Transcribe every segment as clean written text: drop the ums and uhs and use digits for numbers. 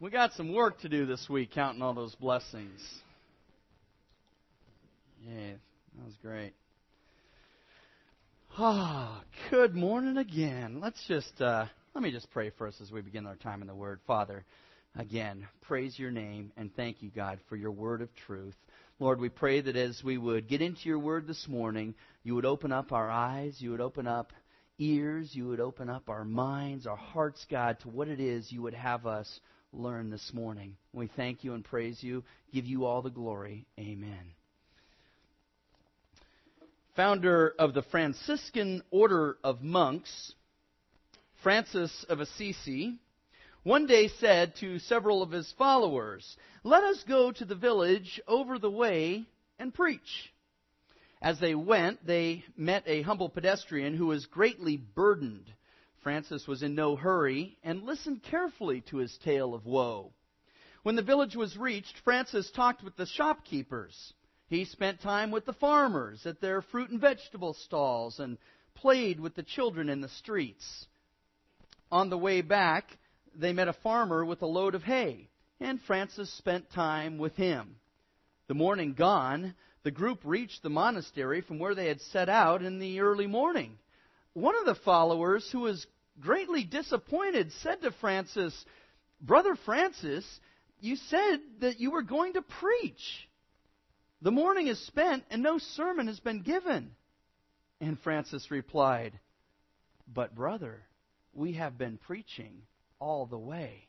We got some work to do this week, counting all those blessings. Yeah, that was great. Good morning again. Let me just pray for us as we begin our time in the Word. Father, again, praise your name and thank you, God, for your word of truth. Lord, we pray that as we would get into your word this morning, you would open up our eyes, you would open up ears, you would open up our minds, our hearts, God, to what it is you would have us learn this morning. We thank you and praise you, give you all the glory. Amen. Founder of the Franciscan Order of Monks, Francis of Assisi, one day said to several of his followers, "Let us go to the village over the way and preach." As they went, they met a humble pedestrian who was greatly burdened. Francis was in no hurry and listened carefully to his tale of woe. When the village was reached, Francis talked with the shopkeepers. He spent time with the farmers at their fruit and vegetable stalls and played with the children in the streets. On the way back, they met a farmer with a load of hay, and Francis spent time with him. The morning gone, the group reached the monastery from where they had set out in the early morning. One of the followers, who was greatly disappointed, said to Francis, "Brother Francis, you said that you were going to preach. The morning is spent and no sermon has been given." And Francis replied, "But brother, we have been preaching all the way."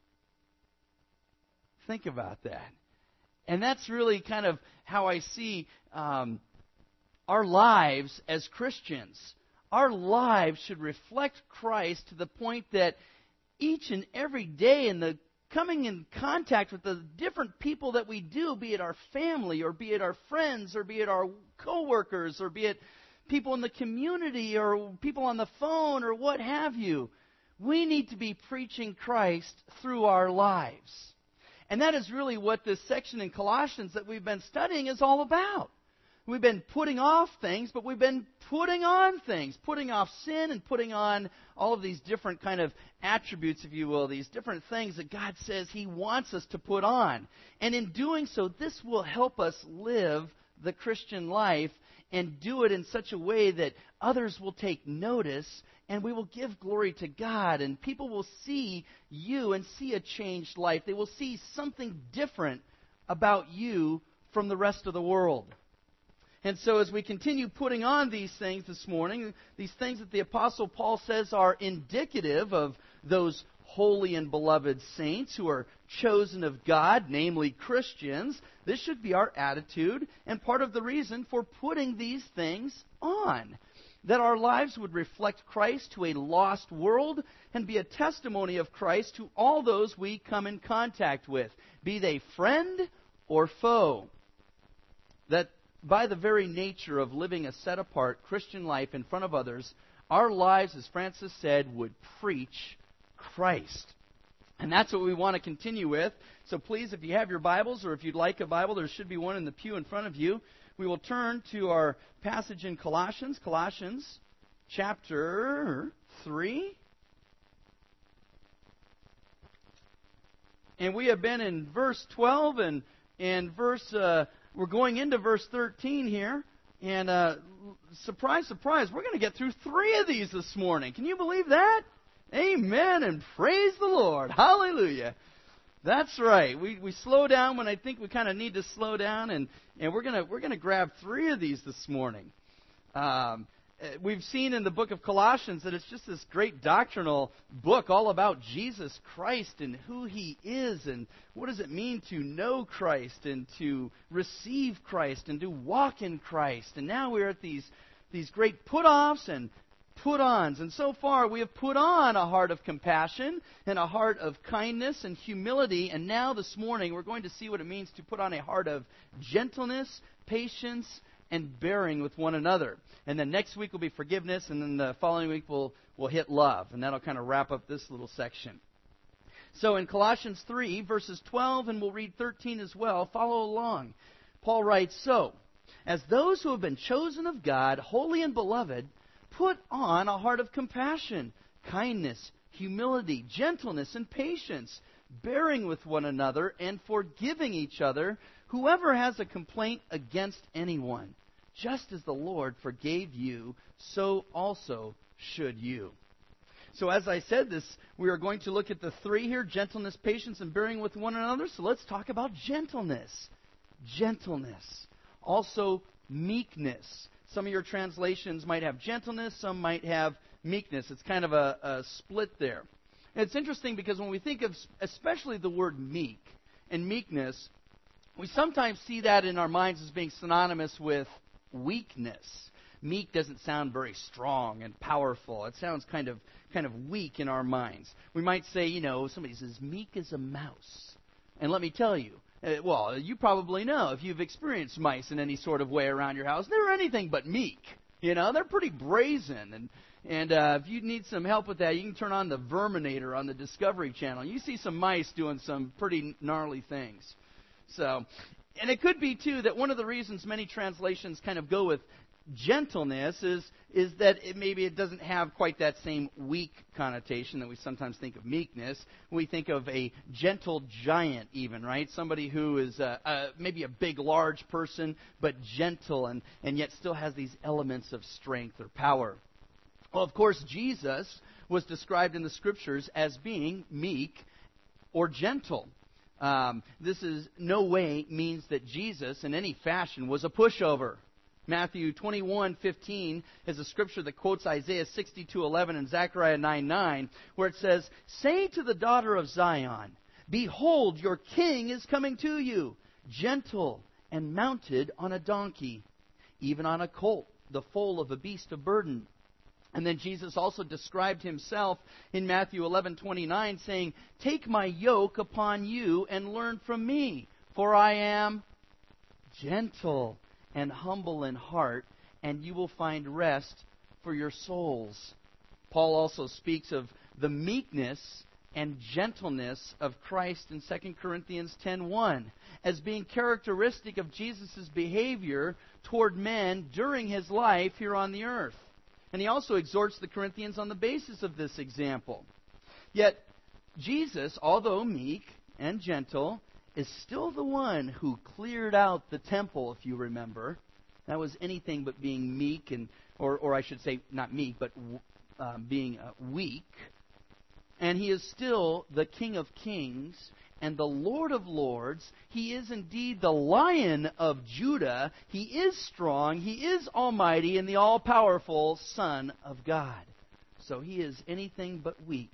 Think about that. And that's really kind of how I see our lives as Christians. Our lives should reflect Christ to the point that each and every day in the coming in contact with the different people that we do, be it our family or be it our friends or be it our coworkers or be it people in the community or people on the phone or what have you, we need to be preaching Christ through our lives. And that is really what this section in Colossians that we've been studying is all about. We've been putting off things, but we've been putting on things. Putting off sin and putting on all of these different kind of attributes, if you will, these different things that God says He wants us to put on. And in doing so, this will help us live the Christian life and do it in such a way that others will take notice and we will give glory to God and people will see you and see a changed life. They will see something different about you from the rest of the world. And so as we continue putting on these things this morning, these things that the Apostle Paul says are indicative of those holy and beloved saints who are chosen of God, namely Christians, this should be our attitude and part of the reason for putting these things on. That our lives would reflect Christ to a lost world and be a testimony of Christ to all those we come in contact with, be they friend or foe. That by the very nature of living a set-apart Christian life in front of others, our lives, as Francis said, would preach Christ. And that's what we want to continue with. So please, if you have your Bibles or if you'd like a Bible, there should be one in the pew in front of you. We will turn to our passage in Colossians, Colossians chapter 3. And we have been in verse 12 and we're going into verse 13 here. And surprise, surprise, we're going to get through 3 of these this morning. Can you believe that? Amen and praise the Lord. Hallelujah. That's right. We slow down when I think we kind of need to slow down, and we're gonna grab 3 of these this morning. We've seen in the book of Colossians that it's just this great doctrinal book all about Jesus Christ and who He is and what does it mean to know Christ and to receive Christ and to walk in Christ. And now we're at these great put-offs and put-ons. And so far we have put on a heart of compassion and a heart of kindness and humility. And now this morning we're going to see what it means to put on a heart of gentleness, patience, and bearing with one another. And then next week will be forgiveness, and then the following week we'll hit love. And that'll kind of wrap up this little section. So in Colossians 3, verses 12, and we'll read 13 as well, follow along. Paul writes, "So, as those who have been chosen of God, holy and beloved, put on a heart of compassion, kindness, humility, gentleness, and patience, bearing with one another and forgiving each other, whoever has a complaint against anyone. Just as the Lord forgave you, so also should you. So as I said this, we are going to look at the three here: gentleness, patience, and bearing with one another. So let's talk about gentleness. Gentleness. Also meekness. Some of your translations might have gentleness, some might have meekness. It's kind of a split there. And it's interesting because when we think of especially the word meek and meekness, we sometimes see that in our minds as being synonymous with weakness. Meek doesn't sound very strong and powerful. It sounds kind of weak in our minds. We might say, somebody says, meek as a mouse. And let me tell you, well, you probably know if you've experienced mice in any sort of way around your house, they're anything but meek. They're pretty brazen. And if you need some help with that, you can turn on the Verminator on the Discovery Channel. You see some mice doing some pretty gnarly things. So, and it could be, too, that one of the reasons many translations kind of go with gentleness is that maybe it doesn't have quite that same weak connotation that we sometimes think of meekness. We think of a gentle giant even, right? Somebody who is maybe a big, large person, but gentle and yet still has these elements of strength or power. Well, of course, Jesus was described in the Scriptures as being meek or gentle. This is no way means that Jesus in any fashion was a pushover. Matthew 21:15 is a scripture that quotes Isaiah 62:11 and Zechariah 9:9, where it says, "Say to the daughter of Zion, behold, your king is coming to you, gentle and mounted on a donkey, even on a colt, the foal of a beast of burden." And then Jesus also described himself in Matthew 11:29, saying, "Take my yoke upon you and learn from me, for I am gentle and humble in heart, and you will find rest for your souls." Paul also speaks of the meekness and gentleness of Christ in 2 Corinthians 10:1 as being characteristic of Jesus' behavior toward men during his life here on the earth. And he also exhorts the Corinthians on the basis of this example. Yet, Jesus, although meek and gentle, is still the one who cleared out the temple, if you remember. That was anything but being meek, or I should say, not meek, but being weak. And he is still the King of Kings and the Lord of Lords. He is indeed the Lion of Judah. He is strong, he is almighty, and the all-powerful Son of God. So he is anything but weak.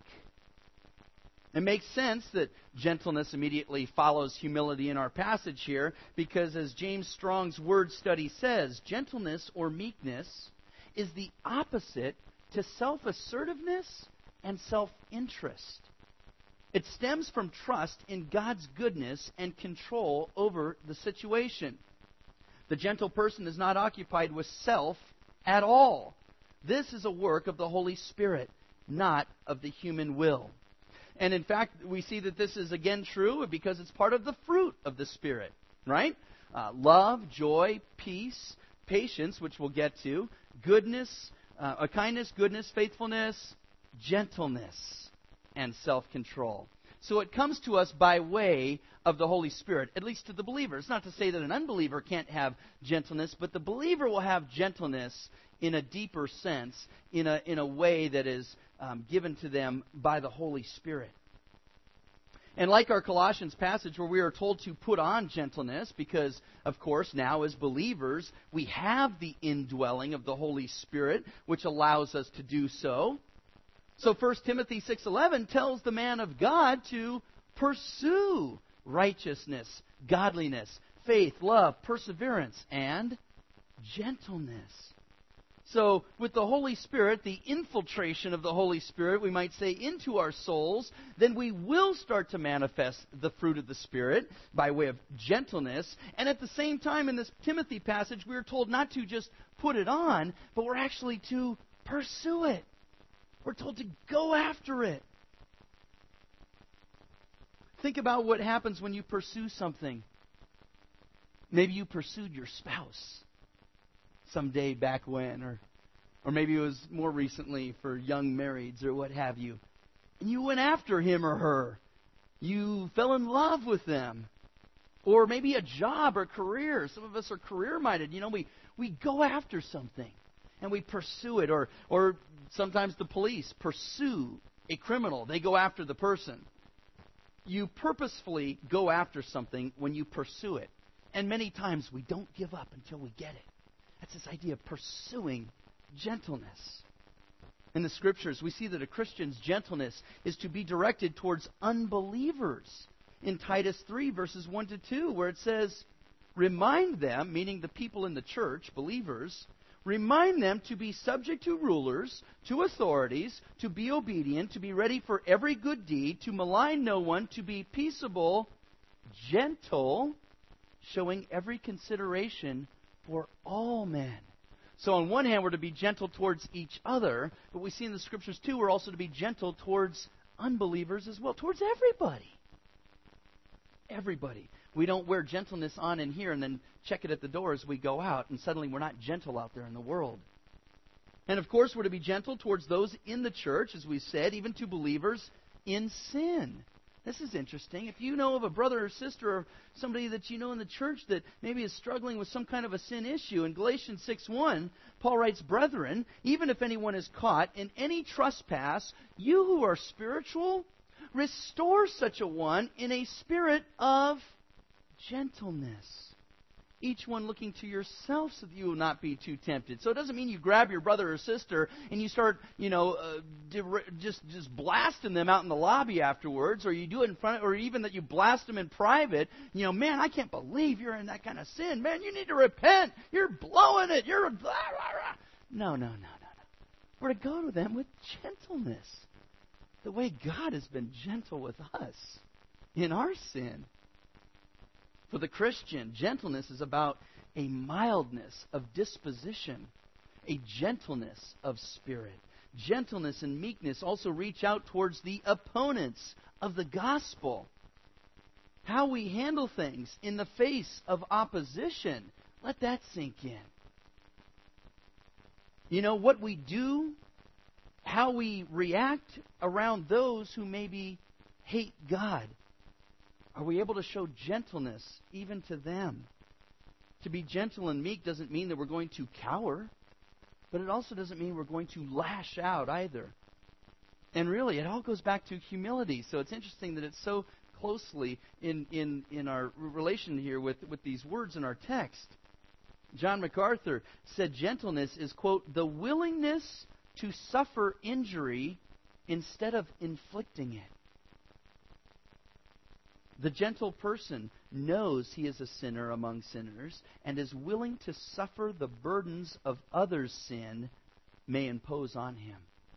It makes sense that gentleness immediately follows humility in our passage here, because as James Strong's word study says, gentleness or meekness is the opposite to self-assertiveness and self-interest. It stems from trust in God's goodness and control over the situation. The gentle person is not occupied with self at all. This is a work of the Holy Spirit, not of the human will. And in fact, we see that this is again true because it's part of the fruit of the Spirit, right? Love, joy, peace, patience, which we'll get to, goodness, kindness, goodness, faithfulness, gentleness, and self-control. So it comes to us by way of the Holy Spirit, at least to the believer. It's not to say that an unbeliever can't have gentleness, but the believer will have gentleness in a deeper sense, in a way that is given to them by the Holy Spirit. And like our Colossians passage where we are told to put on gentleness, because, of course, now as believers, we have the indwelling of the Holy Spirit, which allows us to do so. So 1 Timothy 6:11 tells the man of God to pursue righteousness, godliness, faith, love, perseverance, and gentleness. So with the Holy Spirit, the infiltration of the Holy Spirit, we might say, into our souls, then we will start to manifest the fruit of the Spirit by way of gentleness. And at the same time, in this Timothy passage, we are told not to just put it on, but we're actually to pursue it. We're told to go after it. Think about what happens when you pursue something. Maybe you pursued your spouse someday back when, or maybe it was more recently for young marrieds or what have you. and you went after him or her. You fell in love with them. Or maybe a job or career. Some of us are career-minded. We go after something and we pursue it. Or sometimes the police pursue a criminal. They go after the person. You purposefully go after something when you pursue it. And many times we don't give up until we get it. That's this idea of pursuing gentleness. In the Scriptures, we see that a Christian's gentleness is to be directed towards unbelievers. In Titus 3, verses 1 to 2, where it says, remind them, meaning the people in the church, believers, remind them to be subject to rulers, to authorities, to be obedient, to be ready for every good deed, to malign no one, to be peaceable, gentle, showing every consideration for all men. So on one hand, we're to be gentle towards each other, but we see in the Scriptures too, we're also to be gentle towards unbelievers as well, towards everybody. Everybody. We don't wear gentleness on in here and then check it at the door as we go out, and suddenly we're not gentle out there in the world. And of course, we're to be gentle towards those in the church, as we said, even to believers in sin. This is interesting. If you know of a brother or sister or somebody that you know in the church that maybe is struggling with some kind of a sin issue, in Galatians 6:1, Paul writes, brethren, even if anyone is caught in any trespass, you who are spiritual, restore such a one in a spirit of gentleness. Each one looking to yourself so that you will not be too tempted. So it doesn't mean you grab your brother or sister and you start, just blasting them out in the lobby afterwards, or you do it in front, or even that you blast them in private. Man, I can't believe you're in that kind of sin. Man, you need to repent. You're blowing it. You're blah, blah, blah. No. We're to go to them with gentleness. The way God has been gentle with us in our sin. For the Christian, gentleness is about a mildness of disposition, a gentleness of spirit. Gentleness and meekness also reach out towards the opponents of the gospel. How we handle things in the face of opposition. Let that sink in. What we do, how we react around those who maybe hate God. Are we able to show gentleness even to them? To be gentle and meek doesn't mean that we're going to cower, but it also doesn't mean we're going to lash out either. And really, it all goes back to humility. So it's interesting that it's so closely in our relation here with these words in our text. John MacArthur said gentleness is, quote, the willingness to suffer injury instead of inflicting it. The gentle person knows he is a sinner among sinners and is willing to suffer the burdens of others' sin may impose on him.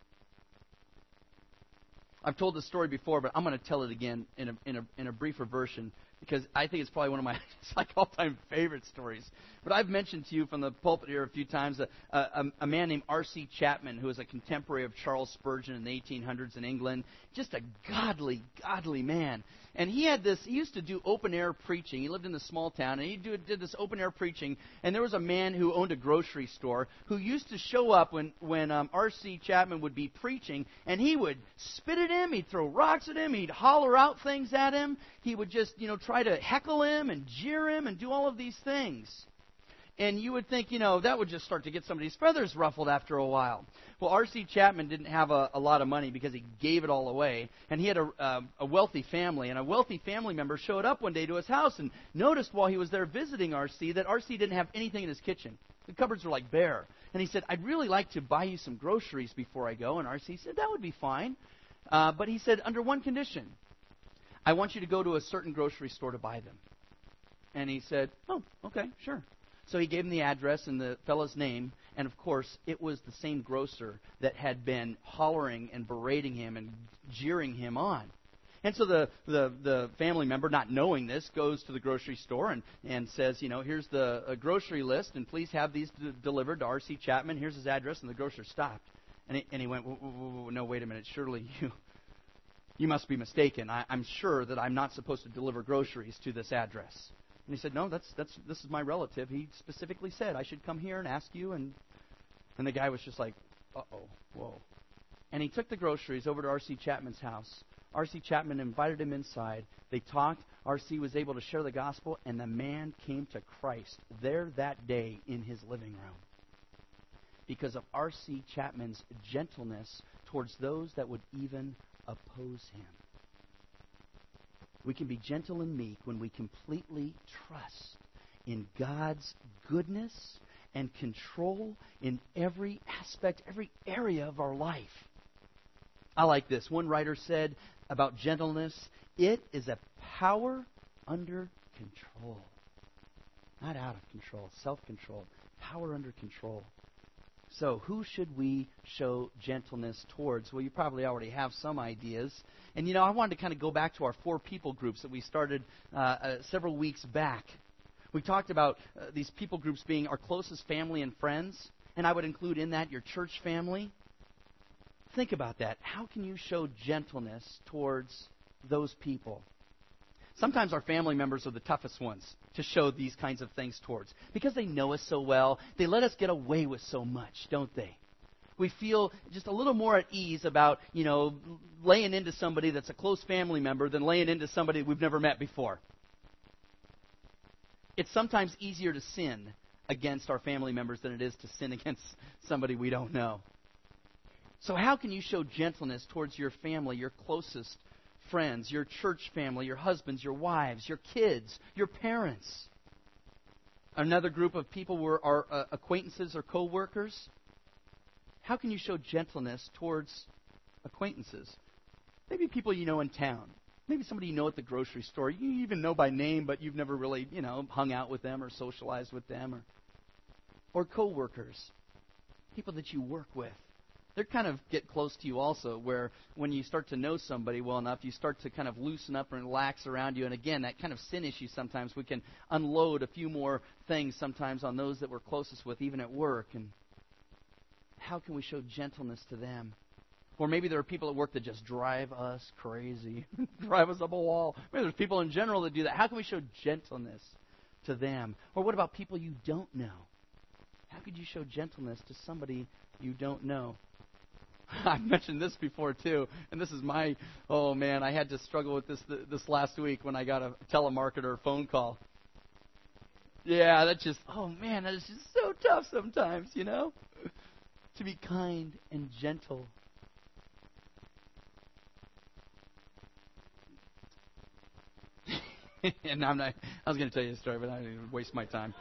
I've told this story before, but I'm going to tell it again in a briefer version because I think it's probably one of my all-time favorite stories. But I've mentioned to you from the pulpit here a few times a man named R.C. Chapman, who was a contemporary of Charles Spurgeon in the 1800s in England. Just a godly man. And he used to do open-air preaching. He lived in a small town, and he did this open-air preaching. And there was a man who owned a grocery store who used to show up when R.C. Chapman would be preaching, and he would spit at him, he'd throw rocks at him, he'd holler out things at him. He would just, try to heckle him and jeer him and do all of these things. And you would think, that would just start to get somebody's feathers ruffled after a while. Well, R.C. Chapman didn't have a lot of money because he gave it all away. And he had a wealthy family. And a wealthy family member showed up one day to his house and noticed while he was there visiting R.C. that R.C. didn't have anything in his kitchen. The cupboards were like bare. And he said, I'd really like to buy you some groceries before I go. And R.C. said, that would be fine. But he said, under one condition. I want you to go to a certain grocery store to buy them. And he said, oh, okay, sure. So he gave him the address and the fellow's name, and of course, it was the same grocer that had been hollering and berating him and jeering him on. And so the family member, not knowing this, goes to the grocery store and says, here's the grocery list, and please have these delivered to R.C. Chapman. Here's his address, and the grocer stopped. And he went, no, wait a minute, surely you must be mistaken. I'm sure that I'm not supposed to deliver groceries to this address. And he said, no, this is my relative. He specifically said I should come here and ask you. And the guy was just like, uh-oh, whoa. And he took the groceries over to R.C. Chapman's house. R.C. Chapman invited him inside. They talked. R.C. was able to share the gospel, and the man came to Christ there that day in his living room because of R.C. Chapman's gentleness towards those that would even oppose him. We can be gentle and meek when we completely trust in God's goodness and control in every aspect, every area of our life. I like this. One writer said about gentleness, it is a power under control. Not out of control, self-control. Power under control. So who should we show gentleness towards? Well, you probably already have some ideas. And, I wanted to kind of go back to our 4 people groups that we started several weeks back. We talked about these people groups being our closest family and friends. And I would include in that your church family. Think about that. How can you show gentleness towards those people? Sometimes our family members are the toughest ones to show these kinds of things towards. Because they know us so well, they let us get away with so much, don't they? We feel just a little more at ease about, laying into somebody that's a close family member than laying into somebody we've never met before. It's sometimes easier to sin against our family members than it is to sin against somebody we don't know. So how can you show gentleness towards your family, your closest friends, your church family, your husbands, your wives, your kids, your parents? Another group of people were our acquaintances or co-workers. How can you show gentleness towards acquaintances? Maybe people you know in town. Maybe somebody you know at the grocery store. You even know by name, but you've never really, hung out with them or socialized with them. Or co-workers. People that you work with. They kind of get close to you also, where when you start to know somebody well enough, you start to kind of loosen up and relax around you. And again, that kind of sin issue sometimes, we can unload a few more things sometimes on those that we're closest with, even at work. And how can we show gentleness to them? Or maybe there are people at work that just drive us crazy, drive us up a wall. Maybe there's people in general that do that. How can we show gentleness to them? Or what about people you don't know? How could you show gentleness to somebody you don't know? I've mentioned this before, too, and this is I had to struggle with this last week when I got a telemarketer phone call. Yeah, that is just so tough sometimes, to be kind and gentle. And I was going to tell you a story, but I didn't even waste my time.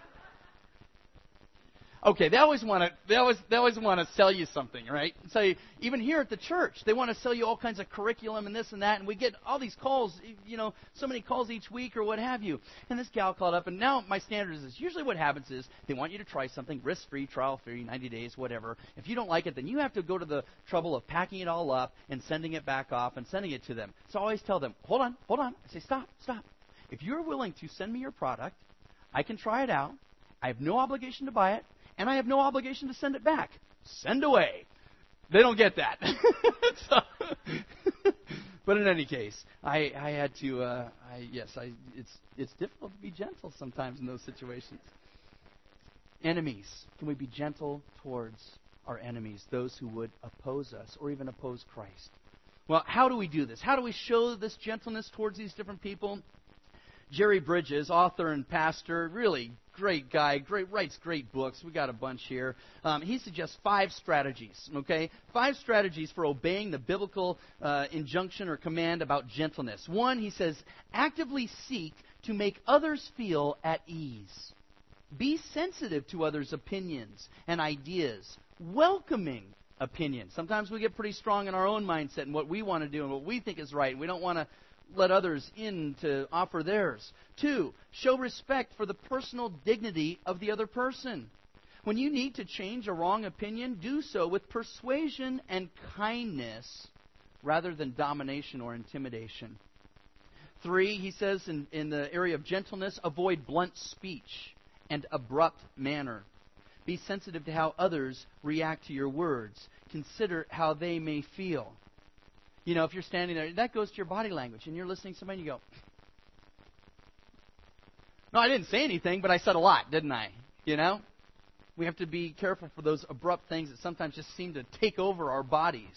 Okay, they always want to sell you something, right? So even here at the church, they want to sell you all kinds of curriculum and this and that, and we get all these calls, so many calls each week or what have you. And this gal called up, and now my standard is this. Usually what happens is they want you to try something, risk-free, trial-free, 90 days, whatever. If you don't like it, then you have to go to the trouble of packing it all up and sending it back off and sending it to them. So I always tell them, hold on. I say, stop. If you're willing to send me your product, I can try it out. I have no obligation to buy it. And I have no obligation to send it back. Send away. They don't get that. But in any case, I had to. It's difficult to be gentle sometimes in those situations. Enemies. Can we be gentle towards our enemies, those who would oppose us or even oppose Christ? Well, how do we do this? How do we show this gentleness towards these different people? Jerry Bridges, author and pastor, really great guy, writes great books. We got a bunch here. He suggests 5 strategies, okay? 5 strategies for obeying the biblical injunction or command about gentleness. 1, he says, actively seek to make others feel at ease. Be sensitive to others' opinions and ideas, welcoming opinions. Sometimes we get pretty strong in our own mindset and what we want to do and what we think is right. We don't want to let others in to offer theirs. 2, show respect for the personal dignity of the other person. When you need to change a wrong opinion, do so with persuasion and kindness rather than domination or intimidation. 3, he says in the area of gentleness, avoid blunt speech and abrupt manner. Be sensitive to how others react to your words. Consider how they may feel. If you're standing there, that goes to your body language, and you're listening to somebody, and you go, no, I didn't say anything, but I said a lot, didn't I? We have to be careful for those abrupt things that sometimes just seem to take over our bodies.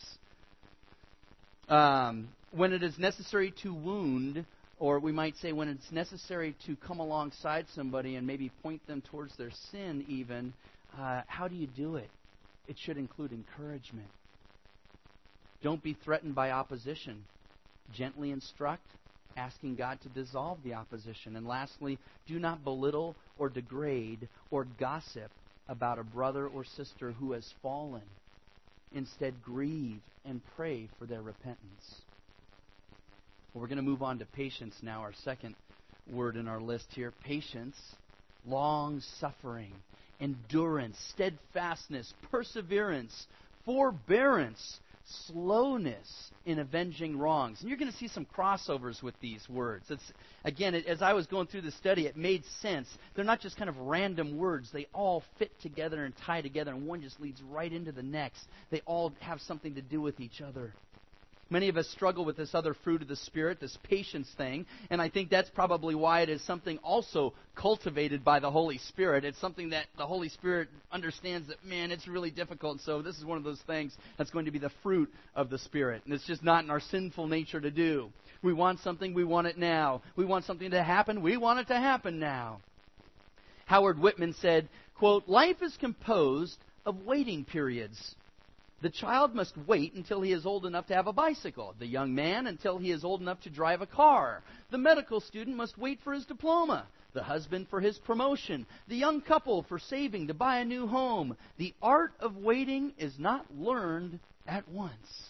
When it is necessary to wound, or we might say when it's necessary to come alongside somebody and maybe point them towards their sin even, how do you do it? It should include encouragement. Don't be threatened by opposition. Gently instruct, asking God to dissolve the opposition. And lastly, do not belittle or degrade or gossip about a brother or sister who has fallen. Instead, grieve and pray for their repentance. Well, we're going to move on to patience now, our second word in our list here. Patience, long-suffering, endurance, steadfastness, perseverance, forbearance, slowness in avenging wrongs. And you're going to see some crossovers with these words. As I was going through the study, it made sense. They're not just kind of random words. They all fit together and tie together, and one just leads right into the next. They all have something to do with each other. Many of us struggle with this other fruit of the Spirit, this patience thing, and I think that's probably why it is something also cultivated by the Holy Spirit. It's something that the Holy Spirit understands that, man, it's really difficult, so this is one of those things that's going to be the fruit of the Spirit, and it's just not in our sinful nature to do. We want something, we want it now. We want something to happen, we want it to happen now. Howard Whitman said, quote, "Life is composed of waiting periods. The child must wait until he is old enough to have a bicycle. The young man until he is old enough to drive a car. The medical student must wait for his diploma. The husband for his promotion. The young couple for saving to buy a new home. The art of waiting is not learned at once."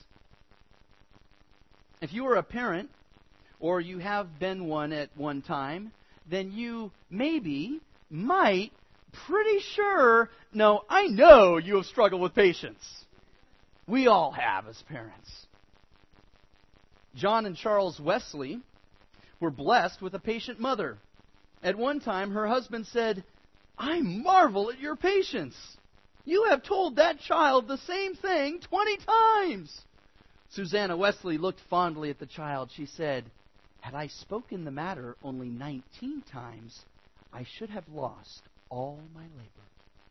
If you are a parent, or you have been one at one time, then you might, pretty sure, I know you have struggled with patience. We all have as parents. John and Charles Wesley were blessed with a patient mother. At one time, her husband said, "I marvel at your patience. You have told that child the same thing 20 times. Susanna Wesley looked fondly at the child. She said, "Had I spoken the matter only 19 times, I should have lost all my labor."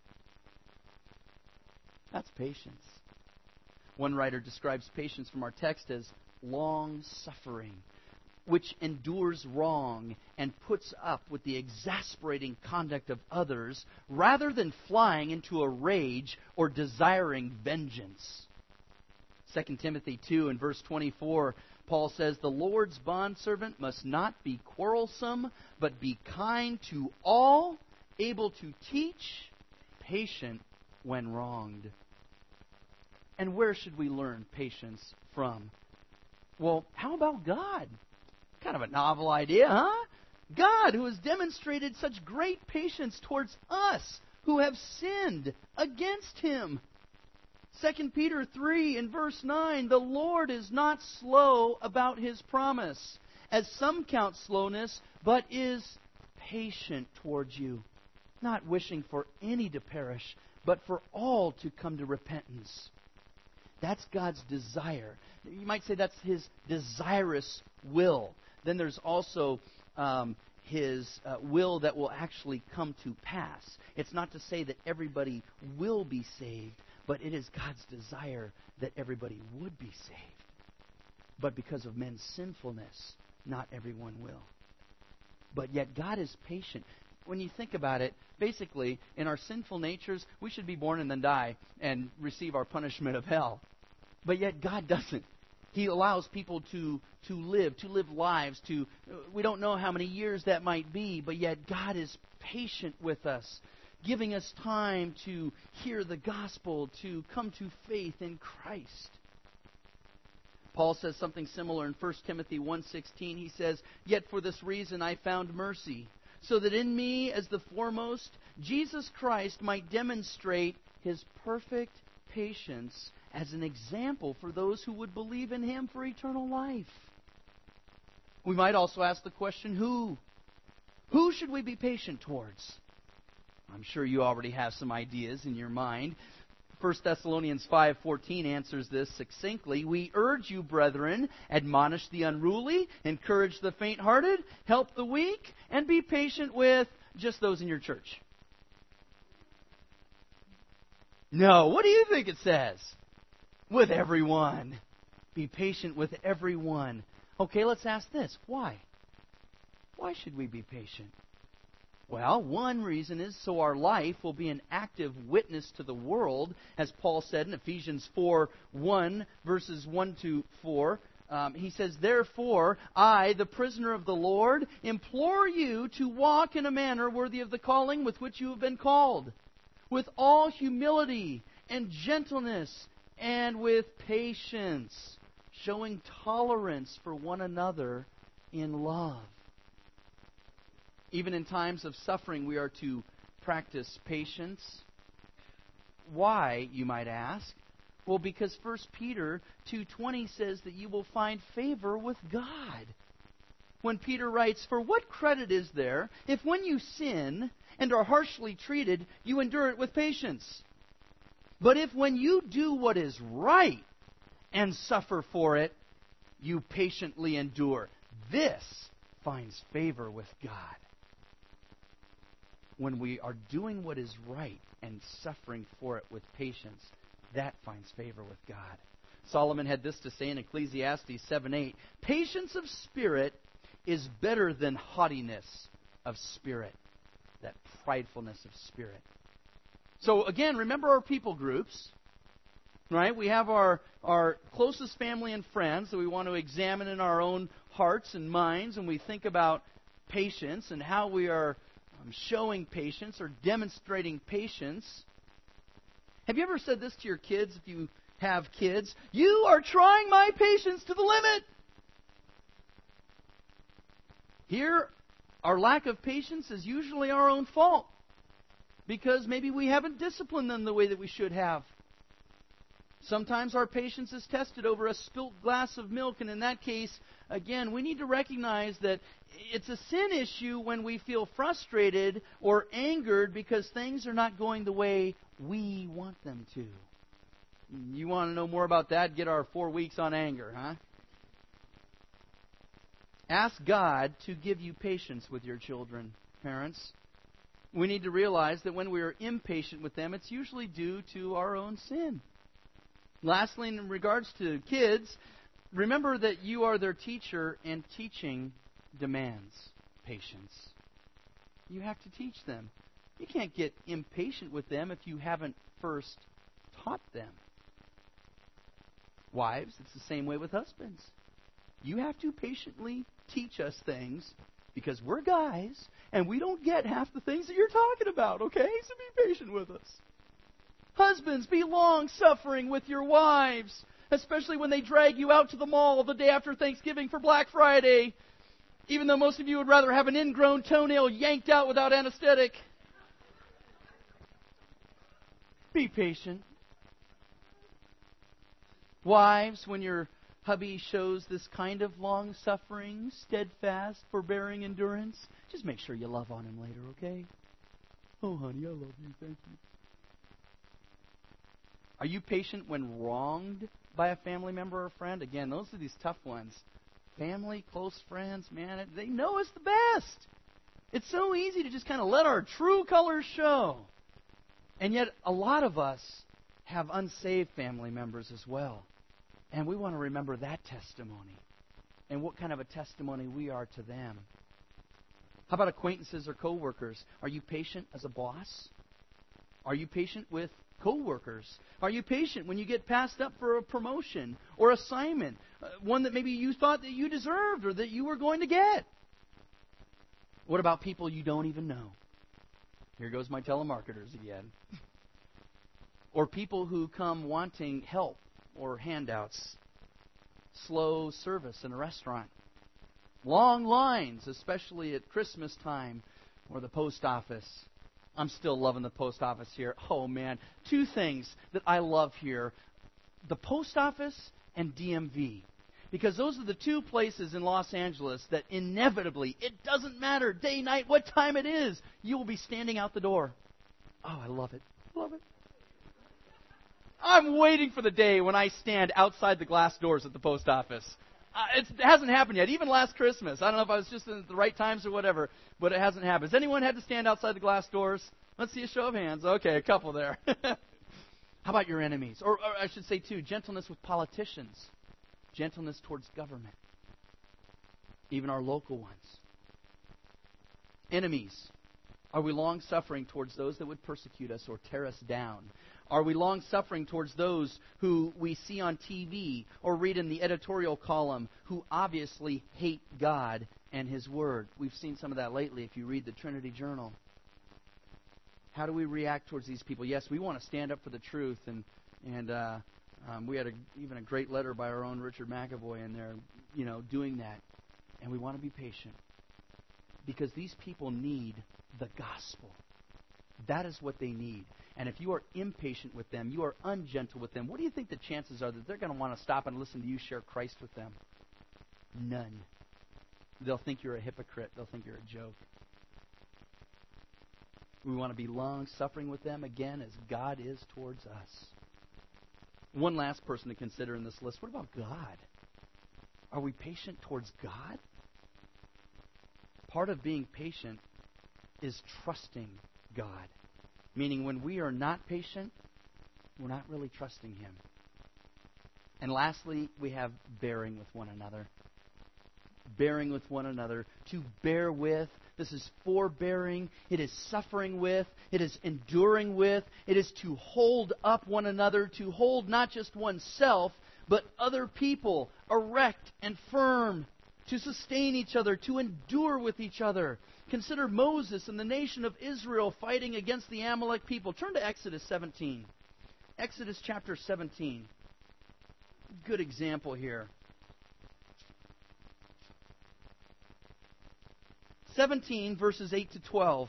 That's patience. One writer describes patience from our text as long-suffering, which endures wrong and puts up with the exasperating conduct of others rather than flying into a rage or desiring vengeance. 2 Timothy 2 and verse 24, Paul says, "The Lord's bondservant must not be quarrelsome, but be kind to all, able to teach, patient when wronged." And where should we learn patience from? Well, how about God? Kind of a novel idea, huh? God, who has demonstrated such great patience towards us who have sinned against Him. 2 Peter 3 and verse 9, "The Lord is not slow about His promise, as some count slowness, but is patient towards you, not wishing for any to perish, but for all to come to repentance." That's God's desire. You might say that's His desirous will. Then there's also His will that will actually come to pass. It's not to say that everybody will be saved, but it is God's desire that everybody would be saved. But because of men's sinfulness, not everyone will. But yet God is patient. When you think about it, basically, in our sinful natures, we should be born and then die and receive our punishment of hell. But yet God doesn't. He allows people to live lives. We don't know how many years that might be, but yet God is patient with us, giving us time to hear the gospel, to come to faith in Christ. Paul says something similar in 1 Timothy 1:16. He says, "Yet for this reason I found mercy, so that in me as the foremost, Jesus Christ might demonstrate His perfect patience as an example for those who would believe in Him for eternal life." We might also ask the question, who? Who should we be patient towards? I'm sure you already have some ideas in your mind. 1 Thessalonians 5:14 answers this succinctly. "We urge you, brethren, admonish the unruly, encourage the faint-hearted, help the weak, and be patient with" just those in your church. No, what do you think it says? With everyone. Be patient with everyone. Okay, let's ask this. Why? Why should we be patient? Well, one reason is so our life will be an active witness to the world, as Paul said in Ephesians 4:1, verses 1 to 4. He says, "Therefore, I, the prisoner of the Lord, implore you to walk in a manner worthy of the calling with which you have been called, with all humility and gentleness and with patience, showing tolerance for one another in love." Even in times of suffering, we are to practice patience. Why, you might ask? Well, because 1 Peter 2:20 says that you will find favor with God. When Peter writes, "For what credit is there if when you sin and are harshly treated, you endure it with patience? But if when you do what is right and suffer for it, you patiently endure, this finds favor with God." When we are doing what is right and suffering for it with patience, that finds favor with God. Solomon had this to say in Ecclesiastes 7:8, "Patience of spirit is better than haughtiness of spirit," that pridefulness of spirit. So again, remember our people groups, right? We have our closest family and friends that we want to examine in our own hearts and minds, and we think about patience and how we are showing patience or demonstrating patience. Have you ever said this to your kids, if you have kids? "You are trying my patience to the limit." Here, our lack of patience is usually our own fault, because maybe we haven't disciplined them the way that we should have. Sometimes our patience is tested over a spilt glass of milk, and in that case, again, we need to recognize that it's a sin issue when we feel frustrated or angered because things are not going the way we want them to. You want to know more about that? Get our 4 weeks on anger, huh? Ask God to give you patience with your children, parents. We need to realize that when we are impatient with them, it's usually due to our own sin. Lastly, in regards to kids, remember that you are their teacher, and teaching demands patience. You have to teach them. You can't get impatient with them if you haven't first taught them. Wives, it's the same way with husbands. You have to patiently teach us things because we're guys and we don't get half the things that you're talking about, okay? So be patient with us. Husbands, be long-suffering with your wives, especially when they drag you out to the mall the day after Thanksgiving for Black Friday, even though most of you would rather have an ingrown toenail yanked out without anesthetic. Be patient. Wives, when your hubby shows this kind of long-suffering, steadfast, forbearing endurance, just make sure you love on him later, okay? "Oh, honey, I love you. Thank you." Are you patient when wronged by a family member or friend? Again, those are these tough ones. Family, close friends, man, they know us the best. It's so easy to just kind of let our true colors show. And yet, a lot of us have unsaved family members as well. And we want to remember that testimony and what kind of a testimony we are to them. How about acquaintances or coworkers? Are you patient as a boss? Are you patient with coworkers? Are you patient when you get passed up for a promotion or assignment, one that maybe you thought that you deserved or that you were going to get? What about people you don't even know? Here goes my telemarketers again. Or people who come wanting help or handouts. Slow service in a restaurant. Long lines, especially at Christmas time or the post office. I'm still loving the post office here. Oh, man. 2 things that I love here. The post office and DMV. Because those are the 2 places in Los Angeles that inevitably, it doesn't matter, day, night, what time it is, you will be standing out the door. Oh, I love it. Love it. I'm waiting for the day when I stand outside the glass doors at the post office. It hasn't happened yet, even last Christmas. I don't know if I was just in the right times or whatever, but it hasn't happened. Has anyone had to stand outside the glass doors? Let's see a show of hands. Okay, a couple there. How about your enemies? Or I should say, too, gentleness with politicians, gentleness towards government, even our local ones. Enemies. Are we long-suffering towards those that would persecute us or tear us down? Are we long-suffering towards those who we see on TV or read in the editorial column who obviously hate God and His Word? We've seen some of that lately if you read the Trinity Journal. How do we react towards these people? Yes, we want to stand up for the truth, and we had even a great letter by our own Richard McAvoy in there, doing that. And we want to be patient because these people need the gospel. That is what they need. And if you are impatient with them, you are ungentle with them, what do you think the chances are that they're going to want to stop and listen to you share Christ with them? None. They'll think you're a hypocrite. They'll think you're a joke. We want to be long-suffering with them, again, as God is towards us. One last person to consider in this list. What about God? Are we patient towards God? Part of being patient is trusting God. Meaning when we are not patient, we're not really trusting Him. And lastly, we have bearing with one another. Bearing with one another. To bear with. This is forbearing. It is suffering with. It is enduring with. It is to hold up one another. To hold not just oneself, but other people erect and firm. To sustain each other. To endure with each other. Consider Moses and the nation of Israel fighting against the Amalek people. Turn to Exodus 17. Exodus chapter 17. Good example here. 17 verses 8 to 12.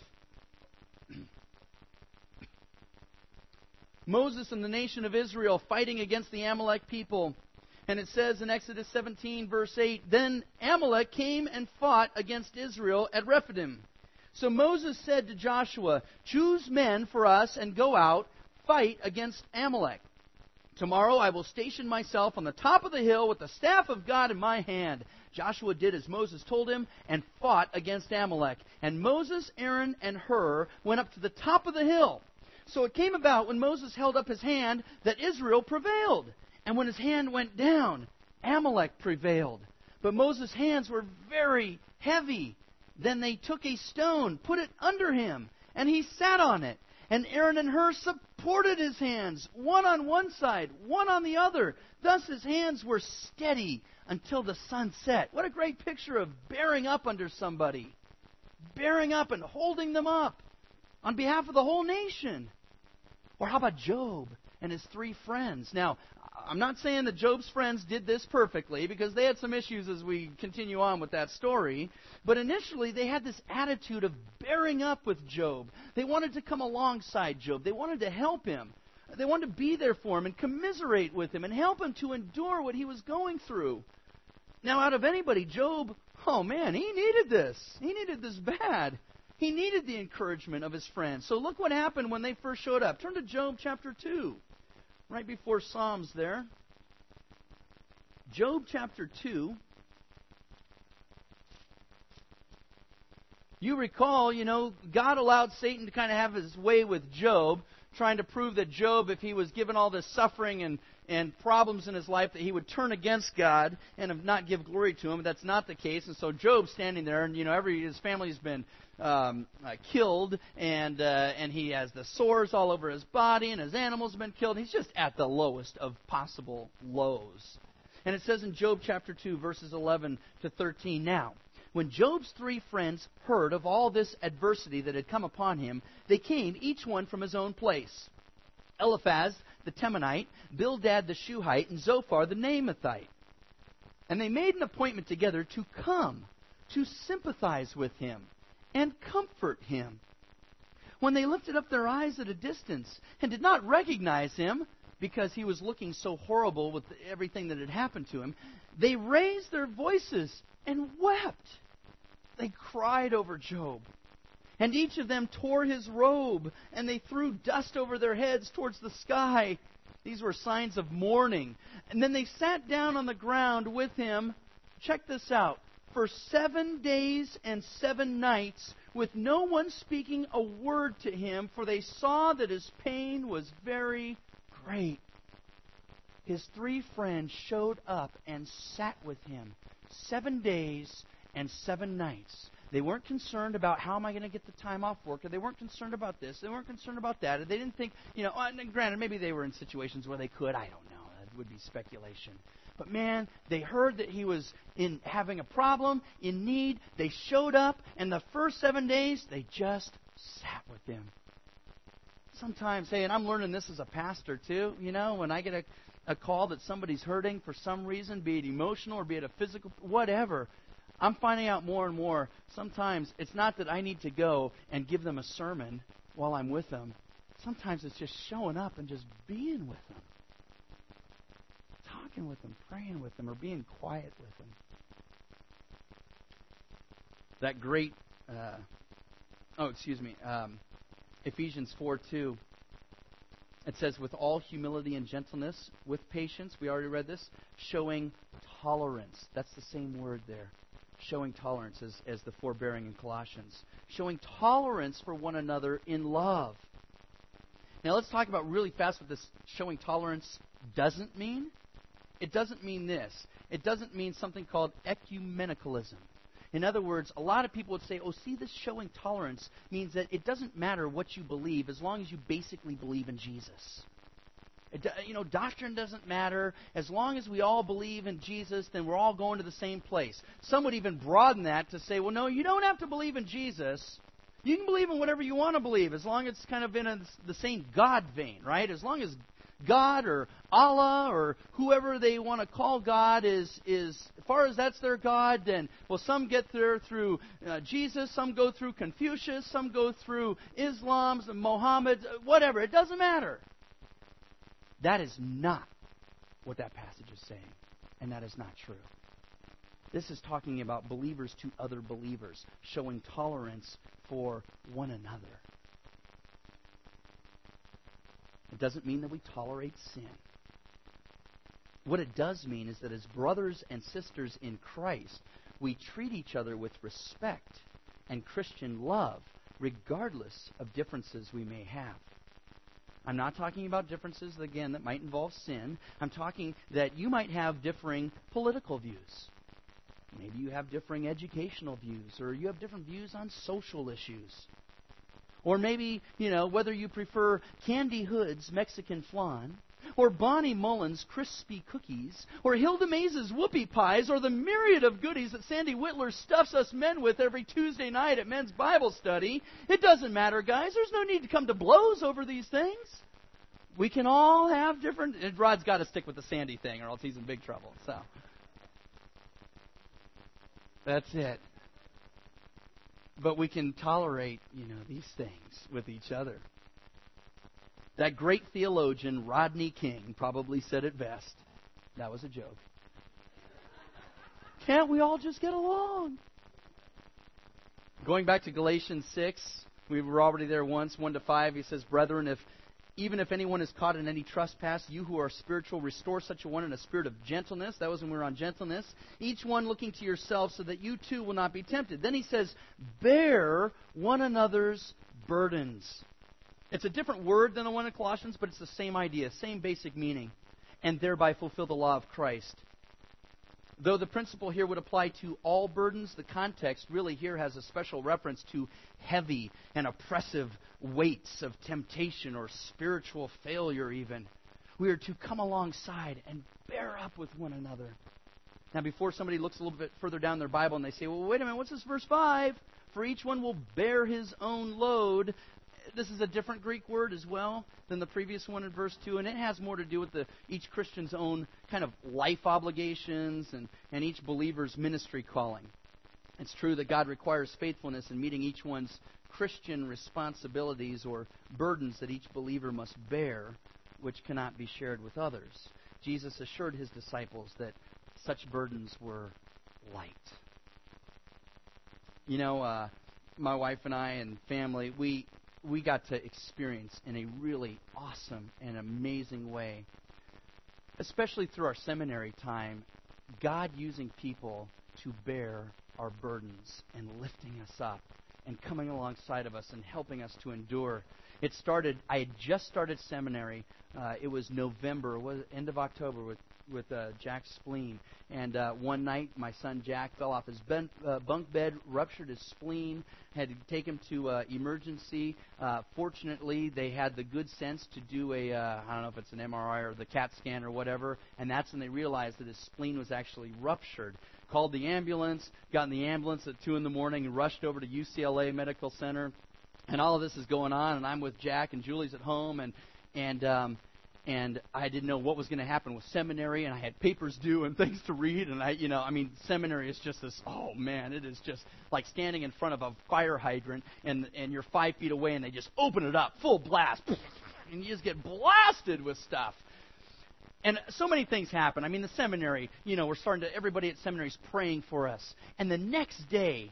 Moses and the nation of Israel fighting against the Amalek people. And it says in Exodus 17 verse 8, Then Amalek came and fought against Israel at Rephidim. So Moses said to Joshua, Choose men for us and go out, fight against Amalek. Tomorrow I will station myself on the top of the hill with the staff of God in my hand. Joshua did as Moses told him and fought against Amalek. And Moses, Aaron, and Hur went up to the top of the hill. So it came about when Moses held up his hand that Israel prevailed. And when his hand went down, Amalek prevailed. But Moses' hands were very heavy. Then they took a stone, put it under him, and he sat on it. And Aaron and Hur supported his hands, one on one side, one on the other. Thus his hands were steady until the sun set. What a great picture of bearing up under somebody. Bearing up and holding them up on behalf of the whole nation. Or how about Job and his 3 friends? Now, I'm not saying that Job's friends did this perfectly, because they had some issues as we continue on with that story. But initially, they had this attitude of bearing up with Job. They wanted to come alongside Job. They wanted to help him. They wanted to be there for him and commiserate with him and help him to endure what he was going through. Now, out of anybody, Job, oh man, he needed this. He needed this bad. He needed the encouragement of his friends. So look what happened when they first showed up. Turn to Job chapter 2. Right before Psalms there. Job chapter 2. You recall, God allowed Satan to kind of have his way with Job, trying to prove that Job, if he was given all this suffering and problems in his life, that he would turn against God and not give glory to Him. That's not the case. And so Job's standing there, and his family's been killed, and he has the sores all over his body, and his animals have been killed. He's just at the lowest of possible lows. And it says in Job chapter 2, verses 11 to 13, Now, when Job's 3 friends heard of all this adversity that had come upon him, they came, each one from his own place. Eliphaz the Temanite, Bildad the Shuhite, and Zophar the Naamathite. And they made an appointment together to come, to sympathize with him, and comfort him. When they lifted up their eyes at a distance, and did not recognize him, because he was looking so horrible with everything that had happened to him, they raised their voices and wept. They cried over Job. And each of them tore his robe, and they threw dust over their heads towards the sky. These were signs of mourning. And then they sat down on the ground with him, check this out, for 7 days and 7 nights, with no one speaking a word to him, for they saw that his pain was very great. His 3 friends showed up and sat with him 7 days and 7 nights. They weren't concerned about how am I going to get the time off work, or they weren't concerned about this, they weren't concerned about that, or they didn't think, and granted, maybe they were in situations where they could, I don't know, that would be speculation. But man, they heard that he was having a problem, in need, they showed up, and the first 7 days, they just sat with him. Sometimes, and I'm learning this as a pastor too, when I get a call that somebody's hurting for some reason, be it emotional or be it a physical, whatever, I'm finding out more and more, sometimes it's not that I need to go and give them a sermon while I'm with them. Sometimes it's just showing up and just being with them. Talking with them, praying with them, or being quiet with them. That great, Ephesians 4:2. It says, with all humility and gentleness, with patience, we already read this, showing tolerance. That's the same word there. Showing tolerance as the forbearing in Colossians. Showing tolerance for one another in love. Now let's talk about really fast what this showing tolerance doesn't mean. It doesn't mean this. It doesn't mean something called ecumenicalism. In other words, a lot of people would say, this showing tolerance means that it doesn't matter what you believe as long as you basically believe in Jesus. Doctrine doesn't matter. As long as we all believe in Jesus, then we're all going to the same place. Some would even broaden that to say, well, no, you don't have to believe in Jesus. You can believe in whatever you want to believe as long as it's kind of in the same God vein, right? As long as God or Allah or whoever they want to call God is as far as that's their God, then, some get there through Jesus, some go through Confucius, some go through Islam, Mohammed, whatever. It doesn't matter. That is not what that passage is saying, and that is not true. This is talking about believers to other believers, showing tolerance for one another. It doesn't mean that we tolerate sin. What it does mean is that as brothers and sisters in Christ, we treat each other with respect and Christian love, regardless of differences we may have. I'm not talking about differences, again, that might involve sin. I'm talking that you might have differing political views. Maybe you have differing educational views, or you have different views on social issues. Or maybe, whether you prefer Candy Hood's Mexican flan, or Bonnie Mullen's crispy cookies, or Hilda Mays's whoopie pies, or the myriad of goodies that Sandy Whitler stuffs us men with every Tuesday night at men's Bible study. It doesn't matter, guys. There's no need to come to blows over these things. We can all have different... Rod's got to stick with the Sandy thing, or else he's in big trouble. So that's it. But we can tolerate, these things with each other. That great theologian, Rodney King, probably said it best. That was a joke. Can't we all just get along? Going back to Galatians 6, we were already there once, 1-5. He says, brethren, even if anyone is caught in any trespass, you who are spiritual, restore such a one in a spirit of gentleness. That was when we were on gentleness. Each one looking to yourself so that you too will not be tempted. Then he says, bear one another's burdens. It's a different word than the one in Colossians, but it's the same idea, same basic meaning. And thereby fulfill the law of Christ. Though the principle here would apply to all burdens, the context really here has a special reference to heavy and oppressive weights of temptation or spiritual failure even. We are to come alongside and bear up with one another. Now, before somebody looks a little bit further down their Bible and they say, well, wait a minute, what's this verse 5? For each one will bear his own load. This is a different Greek word as well than the previous one in verse 2, and it has more to do with each Christian's own kind of life obligations and each believer's ministry calling. It's true that God requires faithfulness in meeting each one's Christian responsibilities or burdens that each believer must bear, which cannot be shared with others. Jesus assured his disciples that such burdens were light. My wife and I and family, we got to experience in a really awesome and amazing way, especially through our seminary time, God using people to bear our burdens and lifting us up and coming alongside of us and helping us to endure. I had just started seminary. It was November, end of October with Jack's spleen. And one night, my son Jack fell off his bunk bed, ruptured his spleen, had to take him to emergency. Fortunately, they had the good sense to do I don't know if it's an MRI or the CAT scan or whatever, and that's when they realized that his spleen was actually ruptured. Called the ambulance, got in the ambulance at 2 in the morning, and rushed over to UCLA Medical Center. And all of this is going on, and I'm with Jack, and Julie's at home, and I didn't know what was going to happen with seminary, and I had papers due and things to read, and seminary is just this, oh man, it is just like standing in front of a fire hydrant, and you're 5 feet away, and they just open it up, full blast, and you just get blasted with stuff. And so many things happen. The seminary, everybody at seminary is praying for us. And the next day,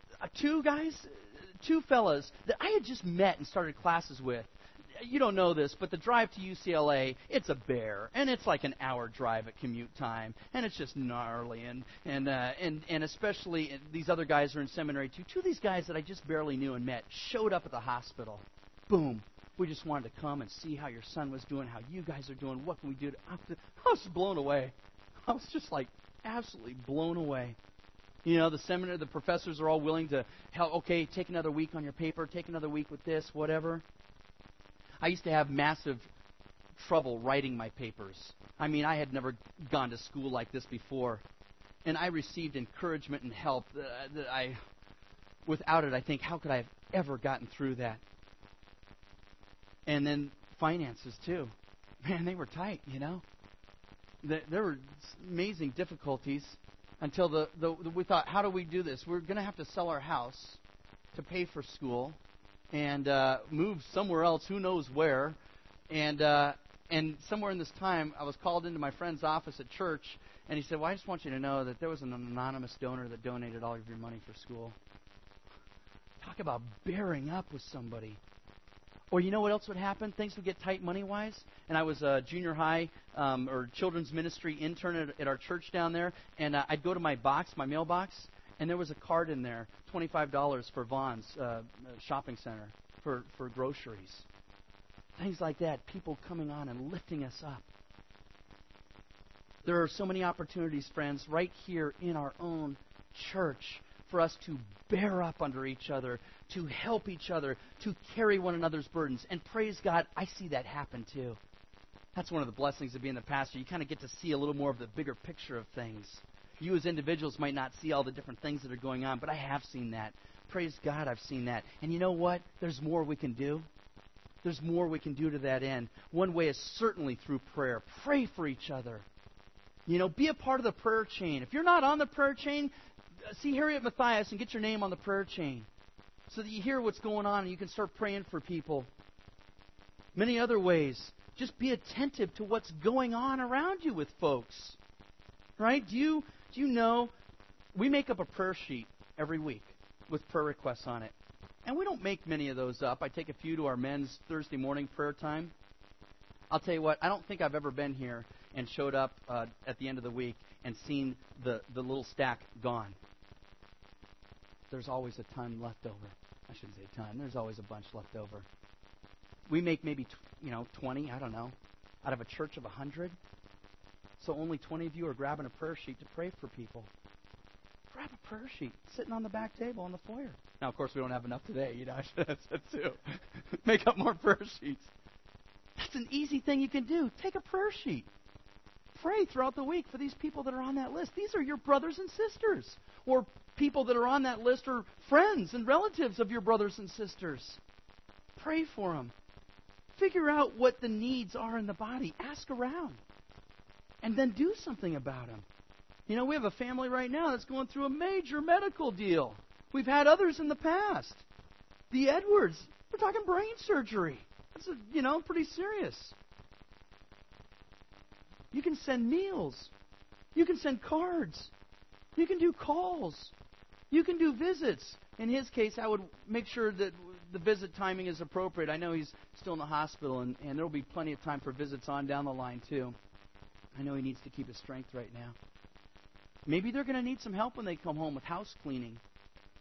two fellas that I had just met and started classes with. You don't know this, but the drive to UCLA, it's a bear, and it's like an hour drive at commute time, and it's just gnarly, and especially these other guys are in seminary too. Two of these guys that I just barely knew and met showed up at the hospital. Boom. We just wanted to come and see how your son was doing, how you guys are doing, what can we do I was blown away. I was just like absolutely blown away. The seminary, the professors are all willing to help. Okay, take another week on your paper, take another week with this, whatever. I used to have massive trouble writing my papers. I had never gone to school like this before. And I received encouragement and help that without it, I think, how could I have ever gotten through that? And then finances, too. Man, they were tight, There were amazing difficulties until we thought, how do we do this? We're going to have to sell our house to pay for school and move somewhere else, who knows where. And somewhere in this time, I was called into my friend's office at church, and he said, well, I just want you to know that there was an anonymous donor that donated all of your money for school. Talk about bearing up with somebody. Or you know what else would happen? Things would get tight money-wise. And I was a junior high or children's ministry intern at our church down there. And I'd go to my mailbox, and there was a card in there, $25 for Vaughn's shopping center for groceries. Things like that, people coming on and lifting us up. There are so many opportunities, friends, right here in our own church for us to bear up under each other, to help each other, to carry one another's burdens. And praise God, I see that happen too. That's one of the blessings of being the pastor. You kind of get to see a little more of the bigger picture of things. You as individuals might not see all the different things that are going on, but I have seen that. Praise God, I've seen that. And you know what? There's more we can do. There's more we can do to that end. One way is certainly through prayer. Pray for each other. Be a part of the prayer chain. If you're not on the prayer chain, see Harriet Matthias and get your name on the prayer chain so that you hear what's going on and you can start praying for people. Many other ways. Just be attentive to what's going on around you with folks. Right? Do you know we make up a prayer sheet every week with prayer requests on it. And we don't make many of those up. I take a few to our men's Thursday morning prayer time. I'll tell you what, I don't think I've ever been here and showed up at the end of the week and seen the little stack gone. There's always a ton left over. I shouldn't say a ton. There's always a bunch left over. We make maybe 20, I don't know, out of a church of 100. So only 20 of you are grabbing a prayer sheet to pray for people. Grab a prayer sheet sitting on the back table in the foyer. Now, of course, we don't have enough today. I should have said too. Make up more prayer sheets. That's an easy thing you can do. Take a prayer sheet. Pray throughout the week for these people that are on that list. These are your brothers and sisters, or people that are on that list are friends and relatives of your brothers and sisters. Pray for them. Figure out what the needs are in the body. Ask around. And then do something about them. We have a family right now that's going through a major medical deal. We've had others in the past. The Edwards, we're talking brain surgery. That's pretty serious. You can send meals. You can send cards. You can do calls. You can do visits. In his case, I would make sure that the visit timing is appropriate. I know he's still in the hospital, and there will be plenty of time for visits on down the line, too. I know he needs to keep his strength right now. Maybe they're going to need some help when they come home with house cleaning.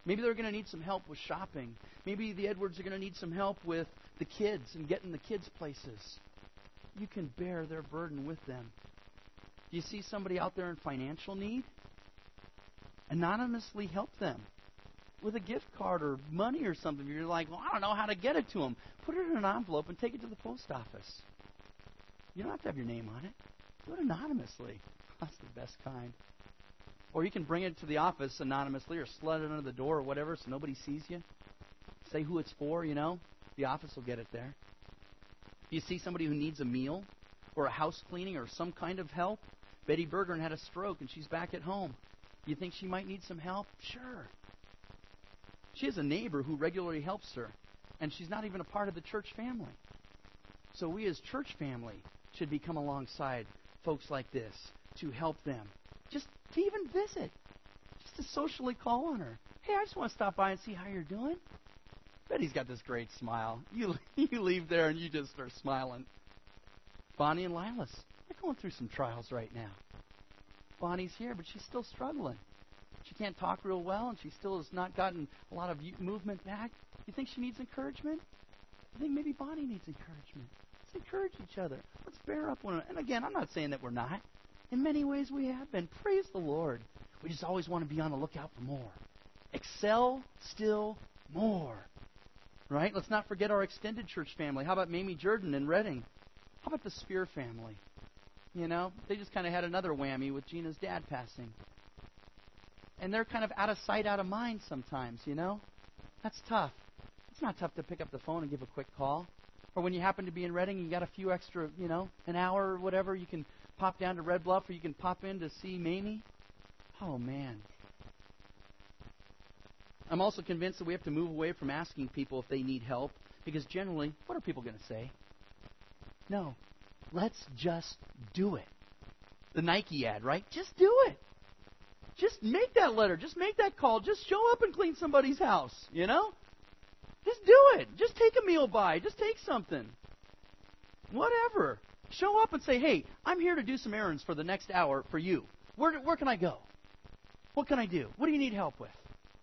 Maybe they're going to need some help with shopping. Maybe the Edwards are going to need some help with the kids and getting the kids places. You can bear their burden with them. Do you see somebody out there in financial need? Anonymously help them with a gift card or money or something. You're like, well, I don't know how to get it to them. Put it in an envelope and take it to the post office. You don't have to have your name on it. Do it anonymously. That's the best kind. Or you can bring it to the office anonymously or slide it under the door or whatever so nobody sees you. Say who it's for, The office will get it there. If you see somebody who needs a meal or a house cleaning or some kind of help, Betty Bergeron had a stroke and she's back at home. You think she might need some help? Sure. She has a neighbor who regularly helps her, and she's not even a part of the church family. So we as church family should be come alongside folks like this to help them. Just to even visit. Just to socially call on her. Hey, I just want to stop by and see how you're doing. Betty's got this great smile. You leave there and you just start smiling. Bonnie and Lilas, they're going through some trials right now. Bonnie's here, but she's still struggling. She can't talk real well, and she still has not gotten a lot of movement back. You think she needs encouragement? I think maybe Bonnie needs encouragement. Let's encourage each other. Let's bear up one another. And again, I'm not saying that we're not. In many ways we have been. Praise the Lord. We just always want to be on the lookout for more. Excel still more. Right? Let's not forget our extended church family. How about Mamie Jordan in Redding? How about the Spear family? They just kind of had another whammy with Gina's dad passing. And they're kind of out of sight, out of mind sometimes, That's tough. It's not tough to pick up the phone and give a quick call. Or when you happen to be in Redding, you got a few extra, an hour or whatever, you can pop down to Red Bluff or you can pop in to see Mamie. Oh, man. I'm also convinced that we have to move away from asking people if they need help, because generally, what are people going to say? No. Let's just do it. The Nike ad, right? Just do it. Just make that letter. Just make that call. Just show up and clean somebody's house, Just do it. Just take a meal by. Just take something. Whatever. Show up and say, hey, I'm here to do some errands for the next hour for you. Where can I go? What can I do? What do you need help with?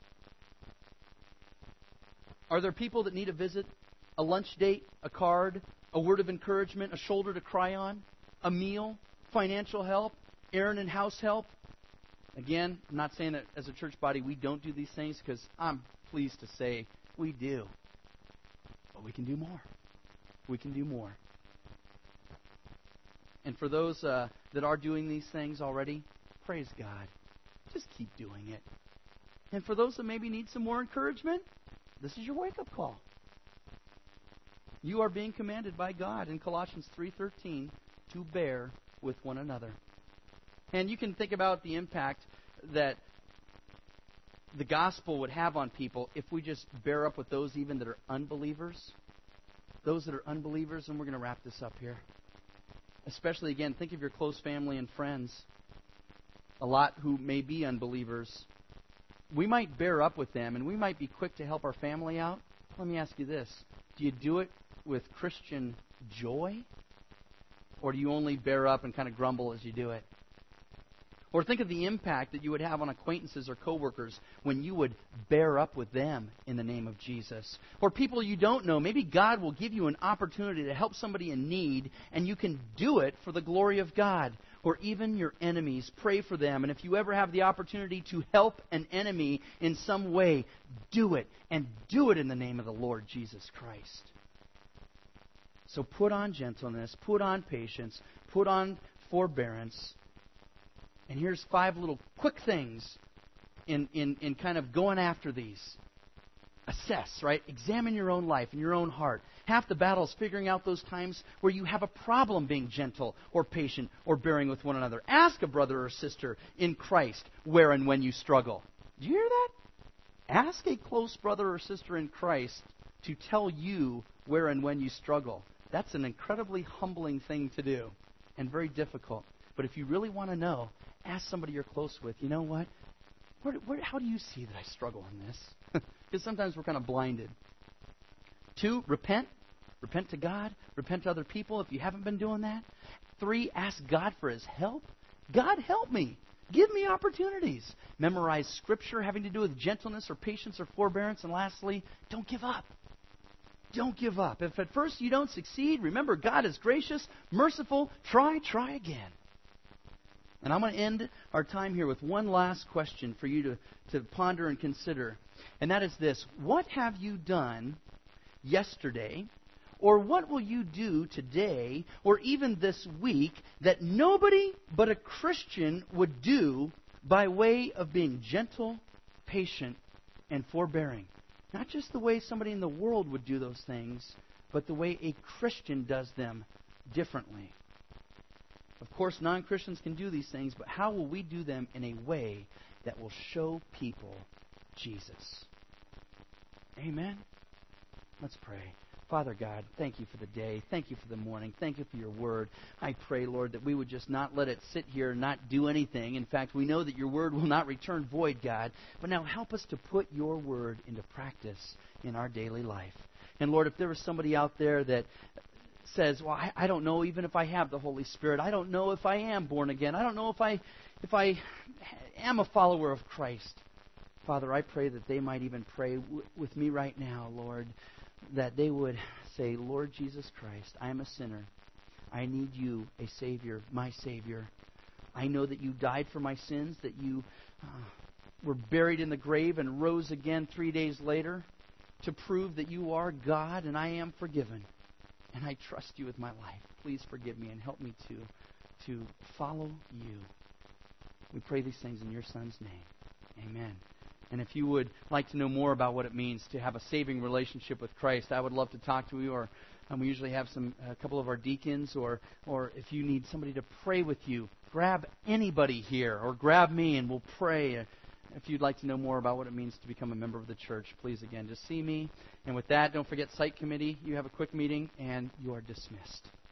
Are there people that need a visit, a lunch date, a card, a word of encouragement, a shoulder to cry on, a meal, financial help, errand and house help? Again, I'm not saying that as a church body we don't do these things, because I'm pleased to say we do. But we can do more. We can do more. And for those that are doing these things already, praise God. Just keep doing it. And for those that maybe need some more encouragement, this is your wake-up call. You are being commanded by God in Colossians 3:13 to bear with one another. And you can think about the impact that the gospel would have on people if we just bear up with those even that are unbelievers. Those that are unbelievers, and we're going to wrap this up here. Especially, again, think of your close family and friends. A lot who may be unbelievers. We might bear up with them, and we might be quick to help our family out. Let me ask you this. Do you do it with Christian joy? Or do you only bear up and kind of grumble as you do it? Or think of the impact that you would have on acquaintances or coworkers when you would bear up with them in the name of Jesus. Or people you don't know. Maybe God will give you an opportunity to help somebody in need, and you can do it for the glory of God. Or even your enemies. Pray for them. And if you ever have the opportunity to help an enemy in some way, do it. And do it in the name of the Lord Jesus Christ. So put on gentleness, put on patience, put on forbearance. And here's 5 little quick things in kind of going after these. Assess, right? Examine your own life and your own heart. Half the battle is figuring out those times where you have a problem being gentle or patient or bearing with one another. Ask a brother or sister in Christ where and when you struggle. Do you hear that? Ask a close brother or sister in Christ to tell you where and when you struggle. That's an incredibly humbling thing to do and very difficult. But if you really want to know, ask somebody you're close with, you know what? How do you see that I struggle in this? Because sometimes we're kind of blinded. 2, repent. Repent to God. Repent to other people if you haven't been doing that. 3, ask God for His help. God, help me. Give me opportunities. Memorize Scripture having to do with gentleness or patience or forbearance. And lastly, don't give up. Don't give up. If at first you don't succeed, remember God is gracious, merciful. Try again. And I'm going to end our time here with one last question for you to ponder and consider. And that is this. What have you done yesterday, or what will you do today, or even this week, that nobody but a Christian would do by way of being gentle, patient, and forbearing? Not just the way somebody in the world would do those things, but the way a Christian does them differently. Of course, non-Christians can do these things, but how will we do them in a way that will show people Jesus? Amen? Let's pray. Father God, thank you for the day. Thank you for the morning. Thank you for your word. I pray, Lord, that we would just not let it sit here and not do anything. In fact, we know that your word will not return void, God. But now help us to put your word into practice in our daily life. And Lord, if there was somebody out there that says, well, I don't know even if I have the Holy Spirit. I don't know if I am born again. I don't know if I am a follower of Christ. Father, I pray that they might even pray with me right now, Lord, that they would say, Lord Jesus Christ, I am a sinner. I need you, a Savior, my Savior. I know that you died for my sins, that you were buried in the grave and rose again 3 days later to prove that you are God and I am forgiven. And I trust you with my life. Please forgive me and help me to follow you. We pray these things in your Son's name. Amen. And if you would like to know more about what it means to have a saving relationship with Christ, I would love to talk to you. Or we usually have a couple of our deacons, or if you need somebody to pray with you, grab anybody here or grab me and we'll pray. If you'd like to know more about what it means to become a member of the church, please, again, just see me. And with that, don't forget Site Committee. You have a quick meeting, and you are dismissed.